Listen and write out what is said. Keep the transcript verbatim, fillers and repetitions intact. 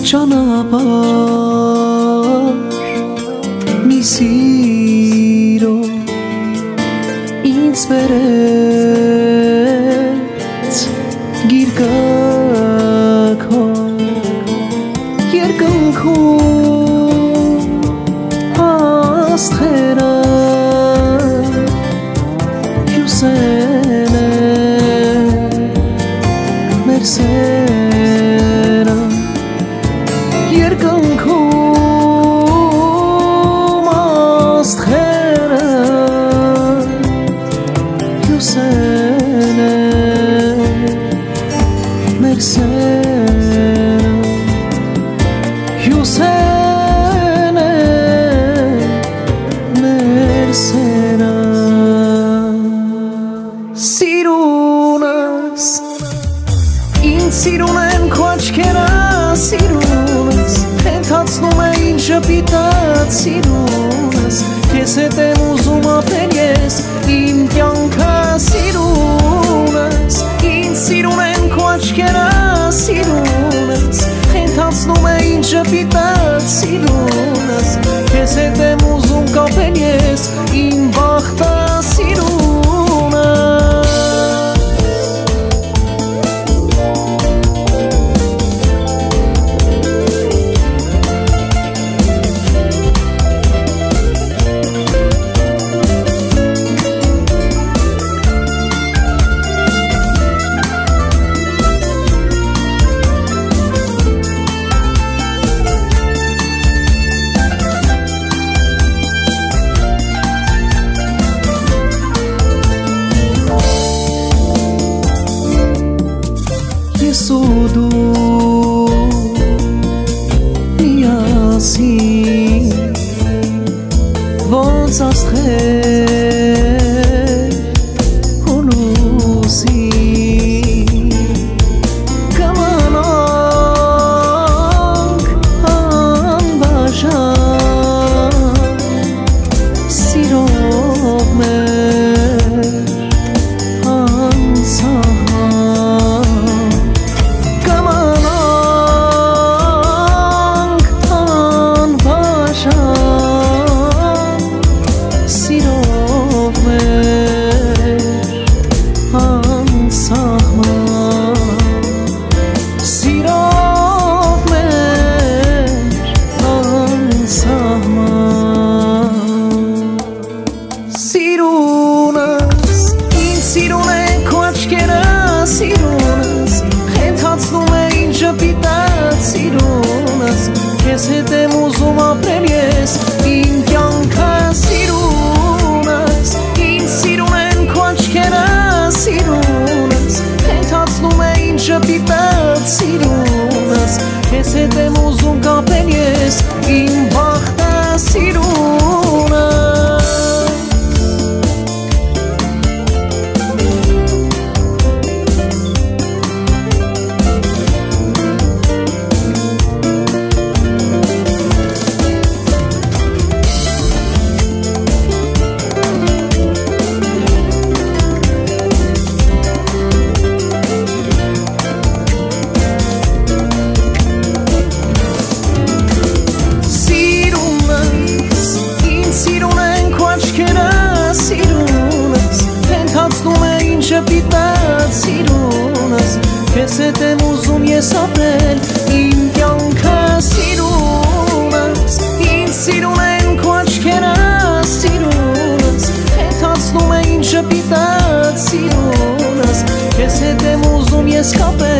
ճանապարհ մի սիրո ինձ բերեց գիրկակո երկնքում աստղերը հյուսեն է մեր սերը երկնքում աստղերը հյուսեն է մեր սերը հյուսեն է մեր սերը սիրունս ինձ սիրուն են քո աչքերը սիրունս հենթացնում է ինձ ժպիտած սիրունս քեզ հետ եմ ուզում ապրել ես իմ կյանքը սիրունս ինձ սիրուն են քո աչքերը սիրունս հենթացնում է ինձ ժպիտած սիրունս քեզ հետ եմ ուզում կապել ես իմ բախտը սիրունս ես ու դու միասին ոնց աստղեր ու լուսին կմնանք անբաժան սիրով մեր անցան Սիրունս, ինձ սիրուն է քո աչքերը սիրունս հենթացնում է ինձ ժպիտած սիրունս քեզ հետ եմ ուզում ապրել ես իմ կյանքը սիրունս ինձ սիրուն են քո աչքերը սիրունս հենթացնում է ինձ ժպիտած սիրունս քեզ հետ եմ ուզում կապել ես իմ բախտը սիրունս ժպիտած սիրունս քեզ հետ եմ ուզում ես ապրել իմ կյանքը սիրունս ինձ սիրուն են քո աչքերը սիրունս հենթացնում է ինձ ժպիտած սիրունս քեզ հետ եմ ուզում ես կապել